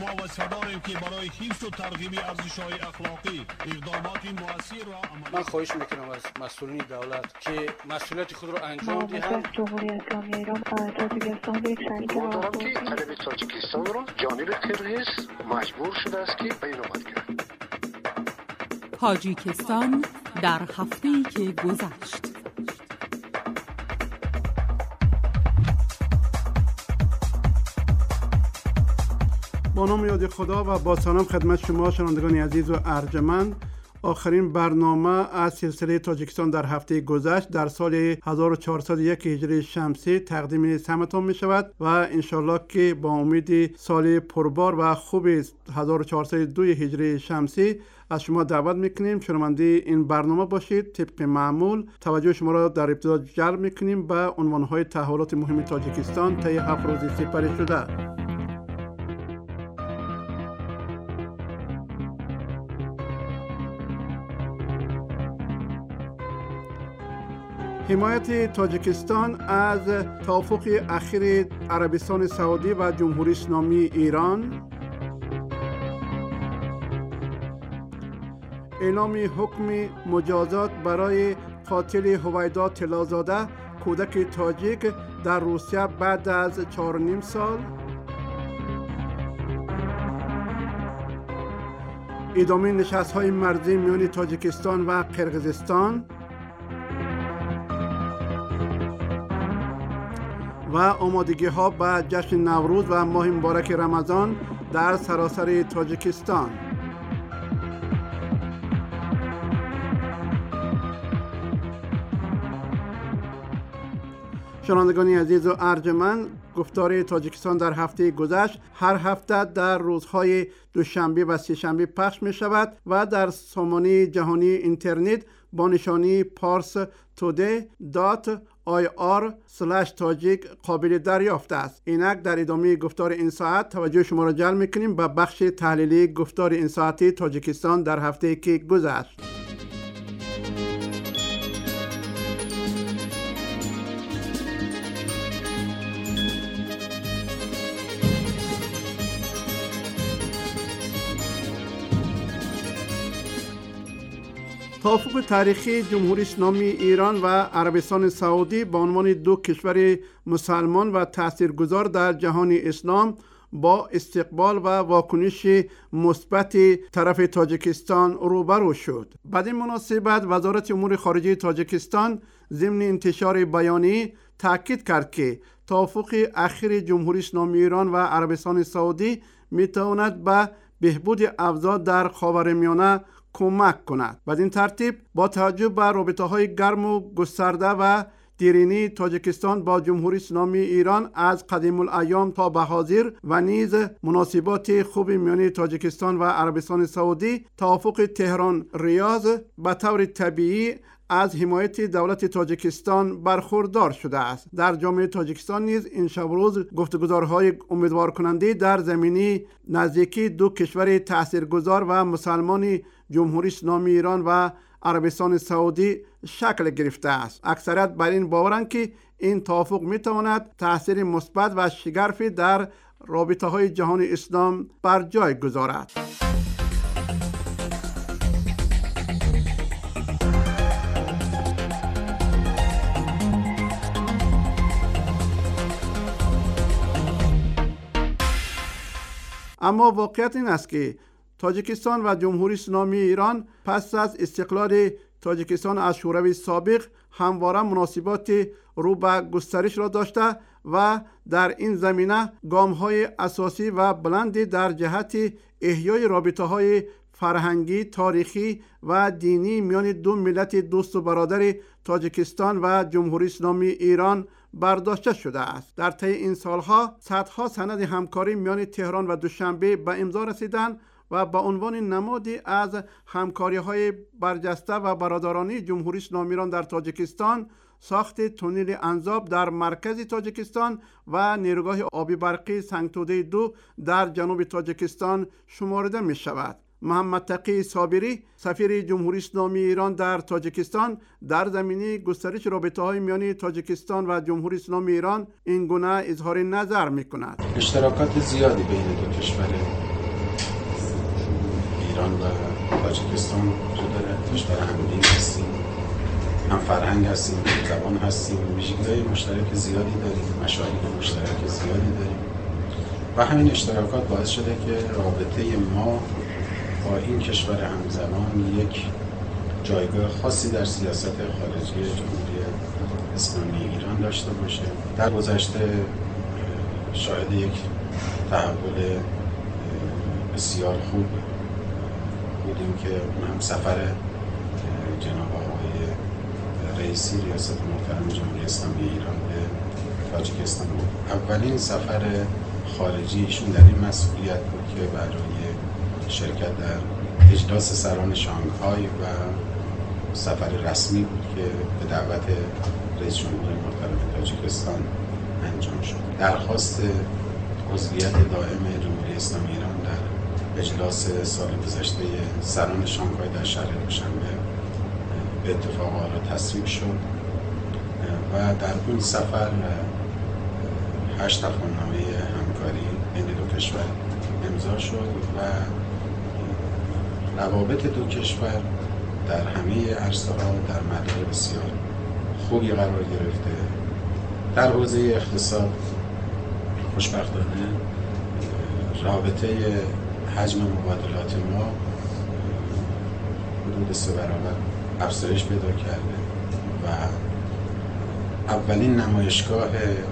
ما و صدایی که برای حفظ و ترغیب ارزش‌های اخلاقی اقدامات مؤثر را عملی. من خواهش میکنم از مسئولین دولت که مسئولیت خود را انجام دهند. جمهوری اسلامی ایران تاجیکستان یک شریک دارم که طلب تاجیکستان را جانب قرقیز مجبور شده است که بین‌آمد کرد. تاجیکستان در هفته‌ای که گذشت. با نام یاد خدا و با سلام خدمت شما شنوندگان عزیز و ارجمند. آخرین برنامه از سلسله تاجیکستان در هفته گذشت در سال 1401 هجری شمسی تقدیم سمتان می شود و انشالله که با امید سال پربار و خوب 1402 هجری شمسی از شما دعوت میکنیم شنونده این برنامه باشید. طبق معمول توجه شما را در ابتدا جلب میکنیم به عنوانهای تحولات مهم تاجیکستان طی 7 روز سپری شده. حمایت تاجیکستان از توافق اخیر عربستان سعودی و جمهوری اسلامی ایران، اعلام حکم مجازات برای قاتل هویدا طلازاده کودک تاجیک در روسیه بعد از 4.5 سال، ادامه نشست‌های مرزی میان تاجیکستان و قرقیزستان و آمادگی ها به جشن نوروز و ماه مبارک رمضان در سراسر تاجیکستان. شنوندگان عزیز و ارجمند، گفتار تاجیکستان در هفته گذشت هر هفته در روزهای دوشنبه و سه‌شنبه پخش می شود و در سامانه جهانی اینترنت با نشانی parstoday.ir/tajik قابل دریافت است. اینک در ادامه گفتار این ساعت توجه شما را جلب می‌کنیم به بخش تحلیلی گفتار این ساعتی تاجیکستان در هفته که گذشت. توافق تاریخی جمهوری اسلامی ایران و عربستان سعودی به عنوان دو کشور مسلمان و تاثیرگذار در جهان اسلام با استقبال و واکنش مثبت طرف تاجیکستان روبرو شد. بعد این مناسبت وزارت امور خارجه تاجیکستان ضمن انتشار بیانیه تاکید کرد که توافق اخیر جمهوری اسلامی ایران و عربستان سعودی میتواند به بهبود اوضاع در خاورمیانه کمک کند. بدین ترتیب با توجه به رابطه‌های گرم و گسترده و دیرینی تاجیکستان با جمهوری اسلامی ایران از قدیم الایام تا به حاضر و نیز مناسبات خوب میان تاجیکستان و عربستان سعودی، توافق تهران ریاض به طور طبیعی از حمایت دولت تاجیکستان برخوردار شده است. در جامعه تاجیکستان نیز این شب روز گفتگوهای امیدوار کننده در زمینه نزدیکی دو کشور تاثیرگذار و مسلمان جمهوری اسلامی ایران و عربستان سعودی شکل گرفته است. اکثریت بر این باورند که این توافق میتواند تاثیر مثبت و شگرفی در رابطه‌های جهان اسلام بر جای گذارد. اما واقعیت این است که تاجیکستان و جمهوری اسلامی ایران پس از استقلال تاجیکستان از شوروی سابق همواره مناسبات رو به گسترش را داشته و در این زمینه گام‌های اساسی و بلندی در جهت احیای رابطه‌های فرهنگی، تاریخی و دینی میان دو ملت دوست و برادر تاجیکستان و جمهوری اسلامی ایران برداشته شده است. در طی این سالها صدها سند همکاری میان تهران و دوشنبه به امضا رسیدند و به عنوان نمادی از همکاری‌های برجسته و برادرانه جمهوری اسلامی ایران در تاجیکستان، ساخت تونل انزاب در مرکز تاجیکستان و نیروگاه آبی برقی سنگتوده 2 در جنوب تاجیکستان شمرده می شود. محمد تقی صابری، سفیر جمهوری اسلامی ایران در تاجیکستان، در زمینه گسترش رابطه‌های میان تاجیکستان و جمهوری اسلامی ایران این گونه اظهار نظر می‌کند. اشتراکات زیادی بین دو کشور ایران و تاجیکستان وجود داره. کشور همدین هستیم، هم فرهنگ هستیم، هم زبان هستیم، ویژگی‌های مشترک زیادی داریم، مشاهیر مشترک زیادی داریم و همین اشتراکات باعث شده که رابطه ما با این کشور همزمان یک جایگاه خاصی در سیاست خارجی جمهوری اسلامی ایران داشته باشه. در گذشته شاهد یک تحول بسیار خوب بودیم که هم سفر جناب آقای رئیسی ریاست محترم جمهوری اسلامی ایران به تاجیکستان بود. اولین سفر خارجی ایشون در این مسئولیت بود که برای شرکت در اجلاس سران شانگهای و سفر رسمی بود که به دعوت رئیس جمهور محترم تاجیکستان انجام شد. درخواست عضویت دائم جمهوری اسلامی ایران در اجلاس سال گذشته سران شانگهای در شهر دوشنبه به اتفاق آلا تصویب شد و در اون سفر 8 تفاهمنامه همکاری بین دو کشور امضا شد و روابط دو کشور در همه عرصه‌ها در مدار بسیار خوبی قرار گرفته. در حوزه اقتصاد خوشبختانه رابطه حجم مبادلات ما حدود 3 برابر افزایش پیدا کرده و اولین نمایشگاه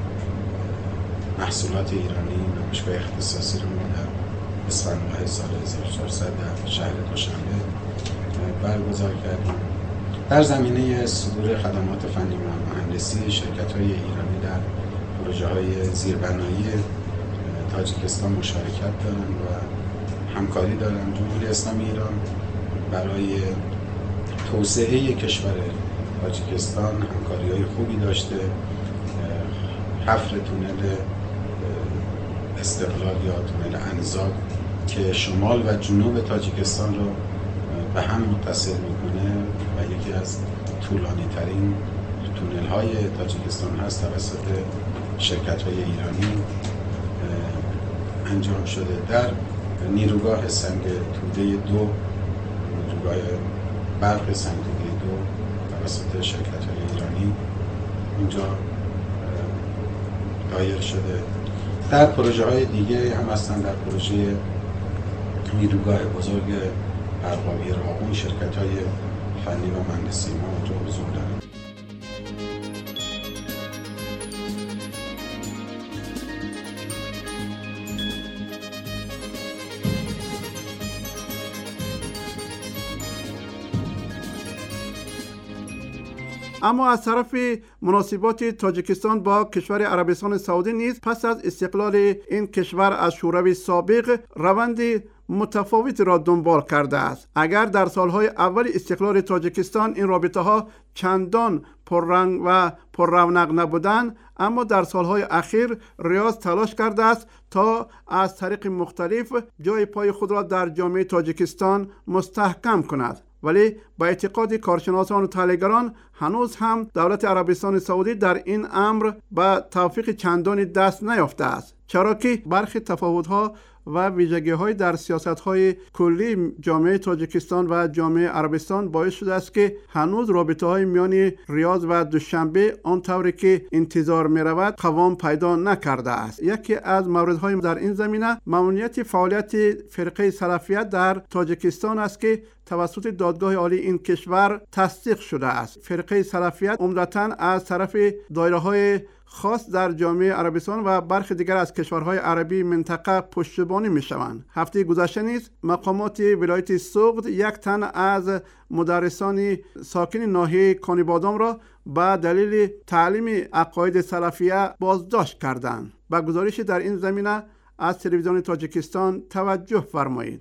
محصولات ایرانی، نمایشگاه اختصاصی رو ما در اسفند ماه سال 1400 در شهر دوشنبه برگزار کردیم. در زمینه صدور خدمات فنی و مهندسی شرکت‌های ایرانی در پروژه‌های زیربنایی تاجیکستان مشارکت دارند و همکاری دارند. جمهوری اسلامی ایران برای توسعه کشور تاجیکستان همکاری‌های خوبی داشته. حفر تونل استقلال یا تونل انزاگ که شمال و جنوب تاجیکستان رو به هم متصل میکنه و یکی از طولانی ترین تونل های تاجیکستان هست توسط شرکت های ایرانی انجام شده. در نیروگاه سنگ توده 2، نیروگاه برق سنگ توده 2 توسط شرکت های ایرانی اینجا دایر شده. در پروژه های دیگه هم هستن. در پروژه نیروگاه بزرگ برقابی راغون شرکت های فنی و مهندسی ما اونجا حضور دارند. اما از طرف مناسبات تاجیکستان با کشور عربستان سعودی نیز پس از استقلال این کشور از شوروی سابق روند متفاوتی را دنبال کرده است. اگر در سالهای اول استقلال تاجیکستان این رابطه ها چندان پررنگ و پررونق نبودند، اما در سالهای اخیر ریاض تلاش کرده است تا از طریق مختلف جای پای خود را در جامعه تاجیکستان مستحکم کند. ولی با اعتقاد کارشناسان و تحلیلگران هنوز هم دولت عربستان سعودی در این امر به توفیق چندانی دست نیافته است، چرا که برخی تفاوت‌ها و ویژگی‌های در سیاست‌های کلی جامعه تاجیکستان و جامعه عربستان باعث شده است که هنوز رابطه‌های میان ریاض و دوشنبه آنطوری که انتظار می‌رود قوام پیدا نکرده است. یکی از موردهای در این زمینه ممنوعیت فعالیت فرقه سلفیت در تاجیکستان است که توسط دادگاه عالی این کشور تصدیق شده است. فرقه سلفیت عمدتاً از طرف دایره‌های خاص در جامعه عربستان و برخی دیگر از کشورهای عربی منطقه پشتیبانی می‌شوند. هفته گذشته نیز مقامات ولایت سوغد یک تن از مدرسان ساکن ناحیه کانیبادام را به دلیل تعلیم عقاید سلفیه بازداشت کردند. با گزارش در این زمینه از تلویزیون تاجیکستان توجه فرمایید.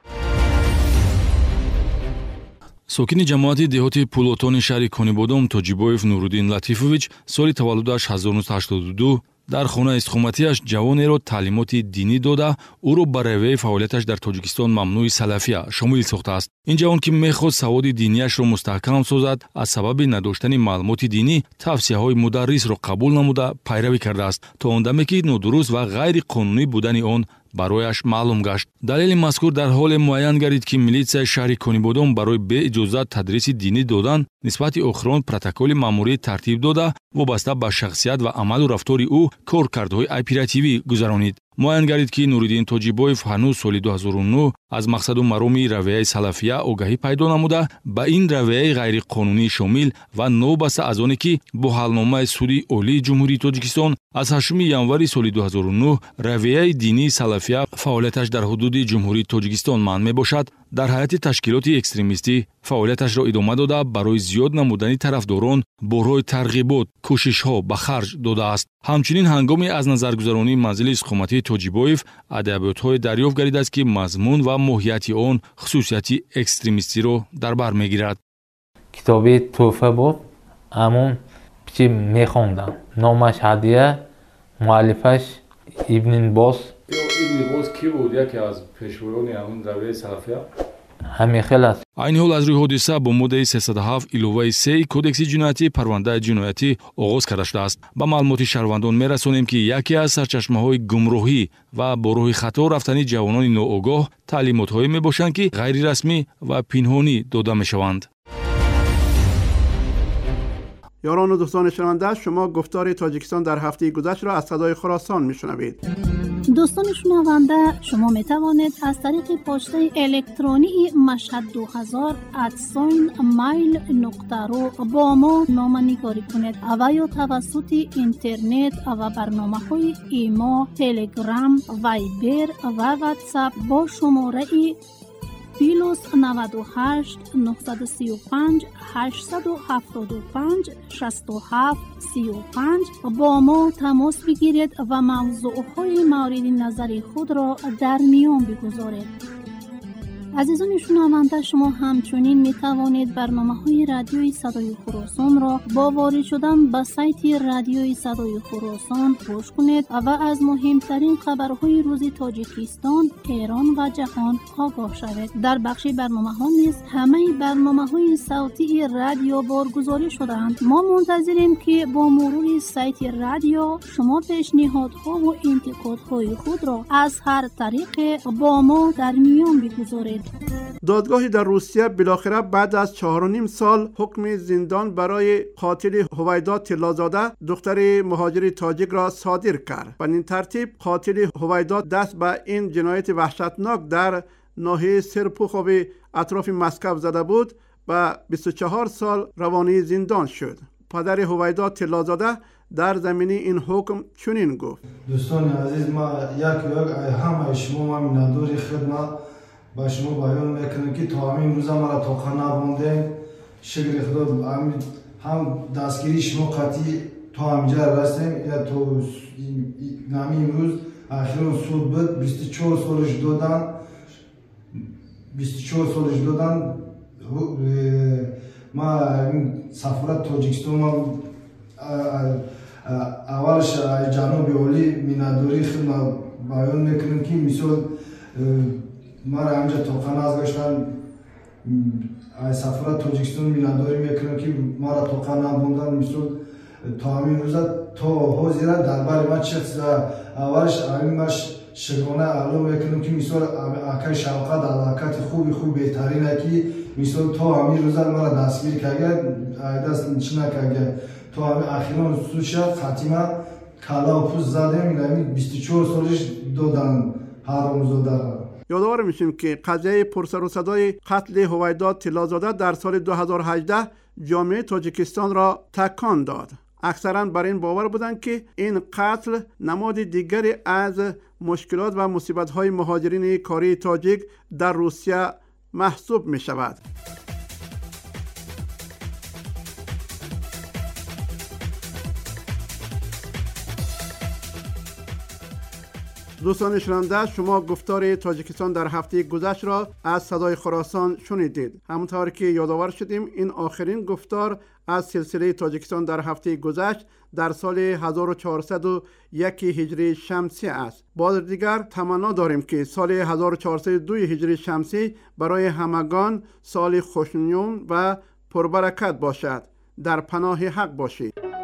سокини ҷамоати деҳоти пулотони шаҳри конибодом тоҷибоев нуруддин латифович соли таваллудаш 1982 дар хонаи истиқоматиаш ҷавонеро таълимоти динӣ дода ӯро ба равияи фаъолияташ дар тоҷикистон мамнӯи салафия шомил сохтааст. ин ҷавон ки мехост саводи динияшро мустаҳкам созад, аз сабаби надоштани маълумоти динӣ тавсияҳои мударрисро қабул намуда пайравӣ кардааст, то он даме ки нодуруст ва ғайриқонунӣ будани он барояш маълум гашт. далели мазкур дар ҳоле муайян гардид ки милитсияи шаҳри Конибодом барои беиҷозат тадриси динӣ додан нисбати охирон протоколи маъмурӣ тартиб дода вобаста ба шахсият ва амалу рафтори ӯ коркардҳои оперативӣ гузаронид. муайян гардид ки Нуриддин Тоҷибоев ҳанӯз соли 2009 аз мақсаду мароми равияи салафия огаҳӣ пайдо намуда ба ин равияи ғайриқонунӣ шомил ва новобаста аз оне ки бо ҳалномаи суди олии ҷумҳурии Тоҷикистон аз 8 январи соли 2009 равияи динии салафия фаъолияташ дар ҳудуди ҷумҳурии Тоҷикистон манъ мебошад, дар ҳайати ташкилоти экстремистӣ фаъолияташро идома дода барои зиёд намудани тарафдорон борҳои тарғибот кӯшишҳо ба харҷ додааст. ҳамчунин ҳангоми аз назаргузаронии манзили сухуматии Тоҷибоев адабиётҳое дарёфт гардидааст ки мазмун ва моҳияти он хусусияти экстремистиро дар бар мегирад. китоби тӯҳфа буд, амон бичи мехондам. номаш ҳадия, муаллифаш Ибн Бос. Ибн Бос ки буд? яке аз пешвоёни ҳамин равияи салафия? ҳамин хел аст. айни ҳол аз рӯи ҳодиса бо моддаи 307 иловаи 3 кодекси ҷиноятӣ парвандаи ҷиноятӣ оғоз карда шудааст. ба маълумоти шаҳрвандон мерасонем ки яке аз сарчашмаҳои гумроҳӣ ва бо роҳи хато рафтани ҷавонони ноогоҳ таълимотҳое мебошанд ки ғайрирасмӣ ва пинҳонӣ дода мешаванд. یاران و دوستان شنونده، شما گفتار تاجیکستان در هفته گذشته را از صدای خراسان میشنوید. دوستان شنونده، شما می توانید از طریق پسته الکترونی مشهد 2000@mail.ru با ما نامه‌نگاری کنید و یا توسط اینترنت و برنامه‌های ایما، تلگرام، وایبر و واتساپ با شماره +98 935 875 67 35 با ما تماس بگیرید و موضوعهای مورد نظر خود را در میان بگذارید. عزیزان شنونده، شما همچنین می توانید برنامه‌های رادیوی صدای خراسان را با وارد شدن به سایت رادیوی صدای خراسان گوش کنید و از مهمترین خبرهای روز تاجیکستان، ایران و جهان آگاه شوید. در بخش برنامه‌ها نیز همه برنامه‌های صوتی رادیو بارگذاری شده‌اند. ما منتظریم که با مرور سایت رادیو شما پیشنهادها و انتقادهای خود را از هر طریق با ما در میان بگذارید. دادگاهی در روسیه بالاخره بعد از 4.5 سال حکم زندان برای قاتل هویدا طلازاده دختر مهاجر تاجیک را صادر کرد. به این ترتیب قاتل هویدا دست به این جنایت وحشتناک در ناحیه سرپوخوف اطراف مسکو زده بود و 24 سال روانی زندان شد. پدر هویدا طلازاده در زمینه این حکم چنین گفت: دوستان عزیز، ما یک همه شما میندوری خدمت با شما بیان میکنم که تا همین روز مرا تا خانه بونده شکر خدا هم دستگیری شما قطعی تا همینجا رسیم یا تو نامی امروز اخیران سود بود 24 سالش دادن ما سفارت تاجیکستان ما اولش جناب عالی میندوری خدمت بیان میکنم که مثال ما را همجا توقعن از گشتن سفارت تاجیکستان مینداری میکنم که ما را توقعن نبوندن مثل تا همین روزا تا حاضره در باری ما چیز اولش همین ماش شگانه اعلام میکنم که مثل اکای شوقت علاقات خوبی بهترینه که مثل تا همین روزا ما را دستگیر کرده دست نشینه کرده تا همین اخیران سوشه خاتمه کلا و پوست زدیم این 24 سالش دادن حرامزاده را. یادآور میشیم که قضیه پرسر و صدای قتل هویدا طلازاده در سال 2018 جامعه تاجیکستان را تکان داد. اکثرا بر این باور بودند که این قتل نماد دیگری از مشکلات و مصیبت‌های مهاجرین کاری تاجیک در روسیه محسوب می شود. دوستان شنونده، شما گفتار تاجیکستان در هفته گذشته را از صدای خراسان شنیدید. همونطور که یادآور شدیم این آخرین گفتار از سلسله تاجیکستان در هفته گذشت در سال 1401 هجری شمسی است. بار دیگر تمنا داریم که سال 1402 هجری شمسی برای همگان سال خوشنون و پربرکت باشد. در پناه حق باشید.